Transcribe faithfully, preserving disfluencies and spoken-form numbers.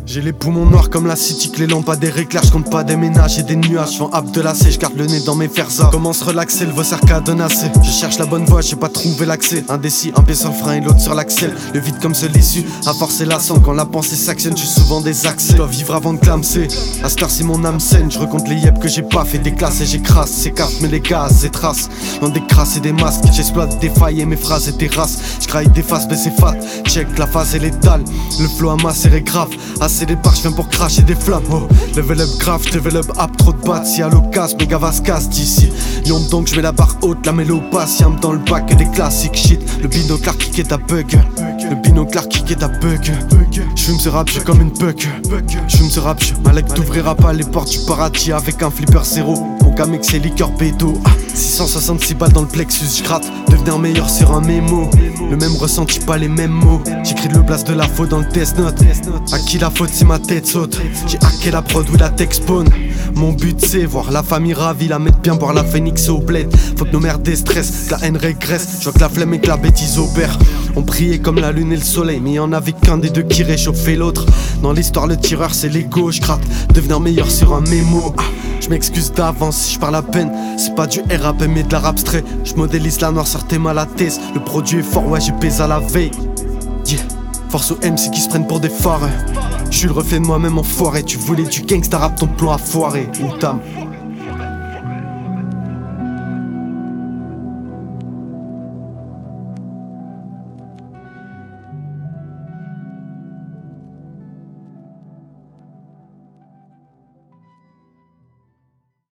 J'ai les poumons noirs comme la city, que les lampadaires éclairent. J'compte pas des ménages et des nuages. J'vends Abdelacé, j'garde le nez dans mes ferzas. Comment se relaxer, le vaut cadenassé. Je cherche la bonne voie, j'ai pas trouvé l'accès. Indécis, un pied sur le frein et l'autre sur l'axel. Le vide comme ce l'issue, à force c'est lassant. Quand la pensée s'actionne, j'suis souvent des accès. J'dois vivre avant de clamser. À cette heure-ci mon âme saine. J'recompte les yep que j'ai pas fait des classes et j'écrase. C'est cafes mais les gaz, c'est traces. Dans des crasses et des masques. J'exploite des failles et mes phrases et terrasses. J'craille des faces, mais c'est fat. Check la phase et l'étale. Le flow à masser est grave. Assez départ, j'viens pour cracher des flammes. Oh, level up grave, level up up, trop de battes. Si à l'occasion, méga vas casse d'ici. Lyon donc j'mets la barre haute, la mélo passe. Yam dans le bac et des classiques shit. Le binoclard qui est ta bug. Le binoclard qui est ta bug. J'fume ce rap, j'suis comme une puck. J'fume ce rap, j'suis Malek, t'ouvrira pas les portes du paradis avec un flipper zéro. Mon gamin c'est liqueur pédo. Ah, six cent soixante-six balles dans le plexus, j'gratte. Devenir meilleur sur un mémo. Le même ressenti, pas les mêmes mots. J'écris le blast de la faute dans le test note. À qui la faute si ma tête saute? J'ai hacké la prod ou la tech spawn. Mon but c'est voir la famille ravie, la mettre bien, boire la phoenix au bled. Faut que nos mères déstressent, que la haine régresse. Je vois que la flemme et que la bêtise opère. On brillait comme la lune et le soleil, mais y'en avait qu'un des deux qui réchauffait l'autre. Dans l'histoire le tireur c'est l'ego, j'gratte. Devenir meilleur sur un mémo. Ah, je m'excuse d'avance si je parle à peine. C'est pas du rap mais de l'art abstrait. Je modélise la noire, sortez mal la thèse. Le produit est fort, ouais j'ai pèse à la veille. Yeah. Force aux M C qui se prennent pour des phares. Je suis le reflet de moi-même enfoiré. Tu voulais du gangsta rap, ton plan a foiré. Outam.